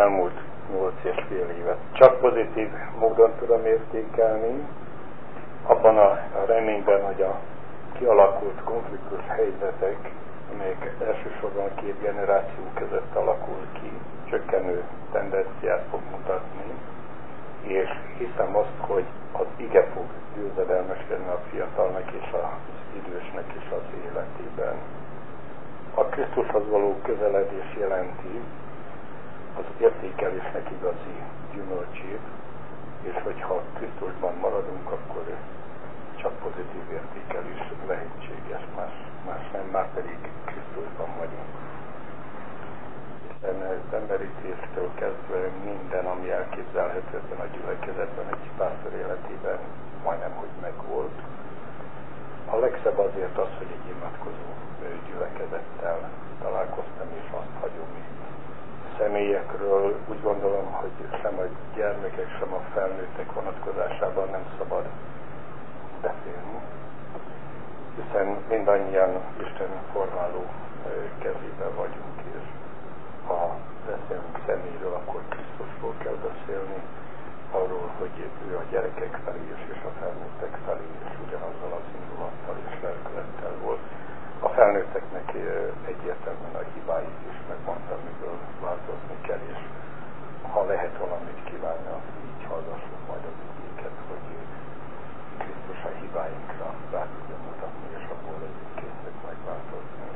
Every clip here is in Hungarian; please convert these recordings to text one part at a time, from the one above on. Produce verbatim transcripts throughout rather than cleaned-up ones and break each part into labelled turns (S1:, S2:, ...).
S1: elmúlt nyolc és fél évet csak pozitív módon tudom értékelni, abban a, a reményben, hogy a kialakult konfliktus helyzetek, amelyek elsősorban a két generáció között alakul ki, csökkenő tendenciát fog mutatni, és hiszem azt, hogy az ige fog győzedelmeskedni a fiatalnak és az idősnek is az életében. A Krisztushoz való közeledés jelenti az értékelésnek igazi gyümölcsét, és hogyha Krisztusban maradunk, akkor csak pozitív értékelés lehetséges, más, más nem, már pedig Krisztusban vagyunk. Hiszen az emberítéstől kezdve minden, ami elképzelhető ebben a gyülekezetben, egy pásztor életében majdnem, hogy megvolt. A legszebb azért az, hogy egy imádkozó gyülekezettel találkoztam, és azt hagyom itt. Személyekről úgy gondolom, hogy sem a gyermekek, sem a felnőttek vonatkozásában nem szabad beszélni, hiszen mindannyian Isten formáló kezében vagyunk, és ha beszélünk személyről, akkor Krisztusról kell beszélni, arról, hogy ő a gyerekek felé is, és a felnőttek felé is ugyanazzal az indulattal és lelkülettel volt. A felnőtteknek egyértelműen a hibáit is megmondtam, miből változni kell, és ha lehet valamit kívánni, azt így hallgassuk majd az igéket, hogy Krisztus a hibáinkra rá tudja mutatni, és abból legyünk készek majd változni.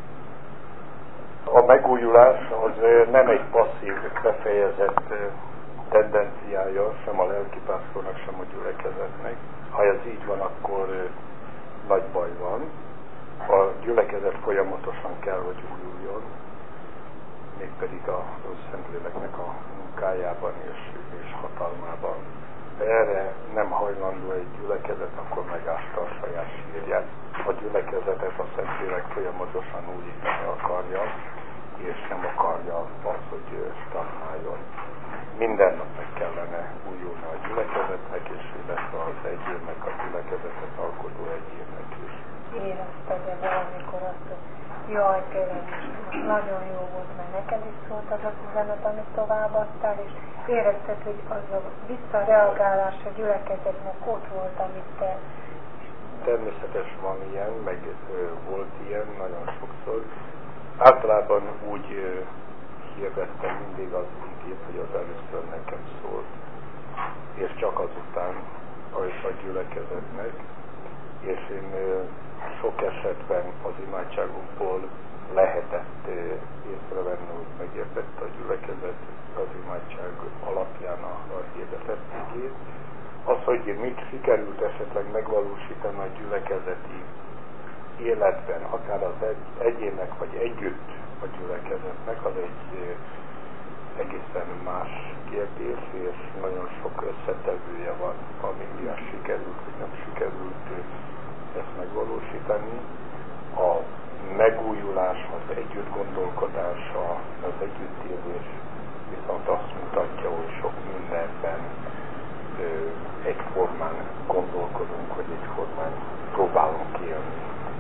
S1: A megújulás az nem egy passzív, befejezett tendenciája sem a lelkipásztornak, sem a gyülekezetnek. Ha ez így van, akkor nagy baj van. A gyülekezet folyamatosan kell, hogy újuljon, mégpedig a Szentléleknek a munkájában és, és hatalmában. De erre nem hajlandó egy gyülekezet, akkor megásta a saját sírját. A gyülekezetet a Szentlélek folyamatosan újítani akarja, és nem akarja azt, hogy stagnáljon. Minden nap meg kellene újulni a gyülekezetnek, és illetve az egyénnek, a gyülekezetet alkotó egyénnek is.
S2: Érezted-e valamikor azt, hogy jaj, tényleg most nagyon jó volt, mert neked is szólt az az üzenet, amit továbbadtál, és érezted, hogy az a visszareagálás a gyülekezetnek ott volt, amit te...
S1: Természetes van ilyen, meg ö, volt ilyen nagyon sokszor. Általában úgy ö, hirdettem mindig az igét, hogy az először nekem szólt, és csak azután a gyülekezetnek, és én ö, sok esetben az imádságunkból lehetett észrevenni, hogy megértette a gyülekezet az imádság alapján a, a hirdetett igét. Az, hogy mit sikerült esetleg megvalósítani a gyülekezeti életben, akár az egy, egyének vagy együtt a gyülekezetnek, az egy egészen más kérdés, és nagyon sok összetevője van, ami miatt sikerült, vagy nem sikerült ezt megvalósítani. A megújulás, az együtt gondolkodása, az együttélés viszont azt mutatja, hogy sok mindenben ö, egyformán gondolkodunk, hogy egyformán próbálunk élni.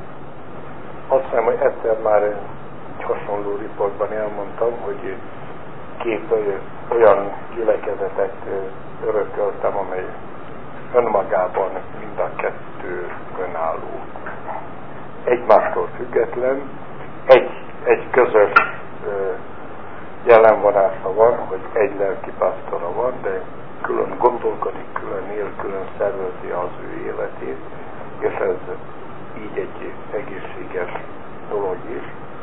S1: Azt hiszem, hogy egyszer már egy hasonló riportban elmondtam, hogy két olyan gyülekezetet örököltem, amely önmagában mind a kettő önálló. Egymástól független, egy, egy közös jellemvonása van, hogy egy lelkipásztora van, de külön gondolkodik, külön él, külön szervezi az ő életét, és ez így egy egészséges dolog is.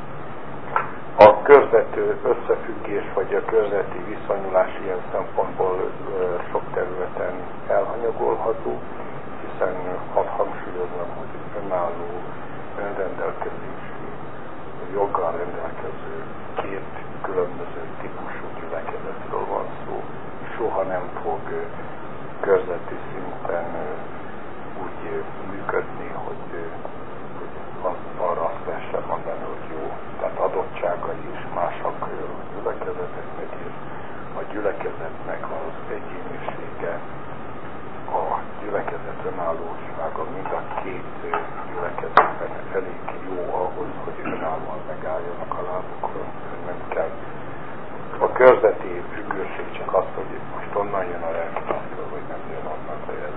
S1: A körzető összefüggés, vagy a körzeti viszonyulás ilyen szempontból sok területen elhanyagolható, hiszen hadd hangsúlyozom, hogy önálló, önrendelkezésű, joggal rendelkező két különböző típusú gyülekezetről van szó. Soha nem fog körzeti szinten úgy működni, hogy, hogy az, arra azt lehessen mondani, hogy jó. Tehát adottságai is másak a gyülekezeteknek, és a gyülekezetnek az egyénisége, a gyülekezet önállósága mind a két gyülekezetben elég jó ahhoz, hogy önállóan megálljanak a lábukon. Nem kell A körzeti függőség csak az, hogy most onnan jön a lelkitanítóval, vagy nem jön onnan, hogy ez.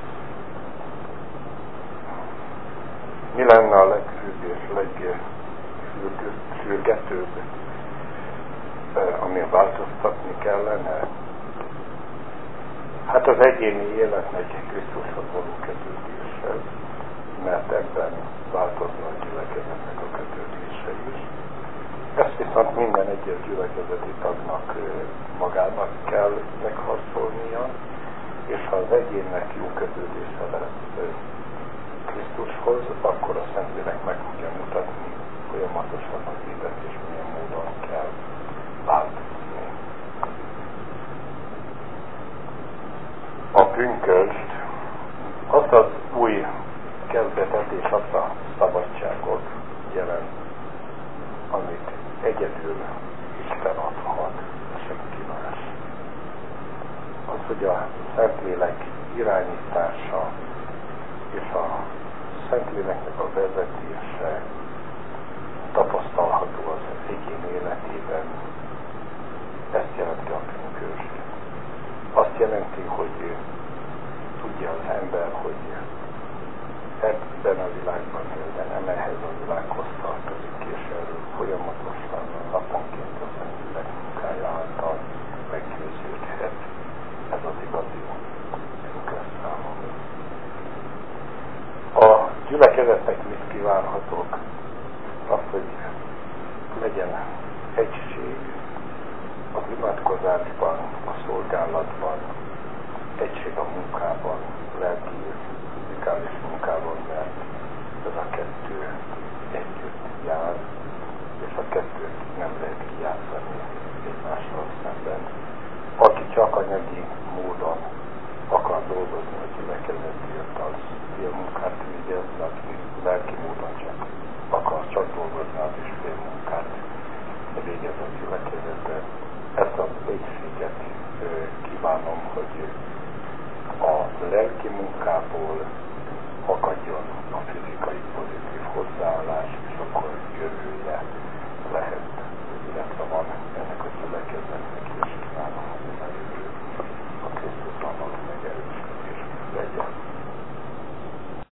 S1: Mi lenne a legfőbb és legsürgetőbb, ami változtatni kellene? Hát az egyéni életnek Krisztushoz való kötődéssel, mert ebben változna a gyülekezetnek a kötődése is. Ezt viszont minden egyes gyülekezeti tagnak magának kell megharcolnia, és ha az egyénnek jó kötődése lesz Krisztushoz, akkor a Szentlélek meg tudja mutatni folyamatosan az élet, és milyen módon kell változni. A pünkösd azt az új kezdetet és azt a szabadságot jelent, amit egyedül Isten adhat, senki más. Az, hogy a Szentlélek irányítása és a Szentléleknek a vezetése tapasztalható az egyén életében, ezt jelenti a pünkösd. Azt jelenti, hogy tudja az ember, hogy ebben a világban él, de nem ehhez a világhoz tartozik, és erről folyamatosan naponként a Szentlélek munkája által meggyőződhet. Ez az igazi pünkösd számomra. A gyülekezetnek mit kívánhatok? Azt, hogy legyen egység az imádkozásban, a szolgálatban, egység a munkában, lelki, fizikális munkában, mert ez a kettő együtt jár, és a kettőt nem lehet kijátszani egymással szemben. Aki csak anyagi módon akar dolgozni a gyülekezetért, az fél munkát végez, aki lelki módon csak akar csak dolgozni, az is fél munkát végez a gyülekezetben. Ezt az egységet kívánom, hogy a lelki munkából akadjon a fizikai pozitív hozzáállás, és akkor jövője lehet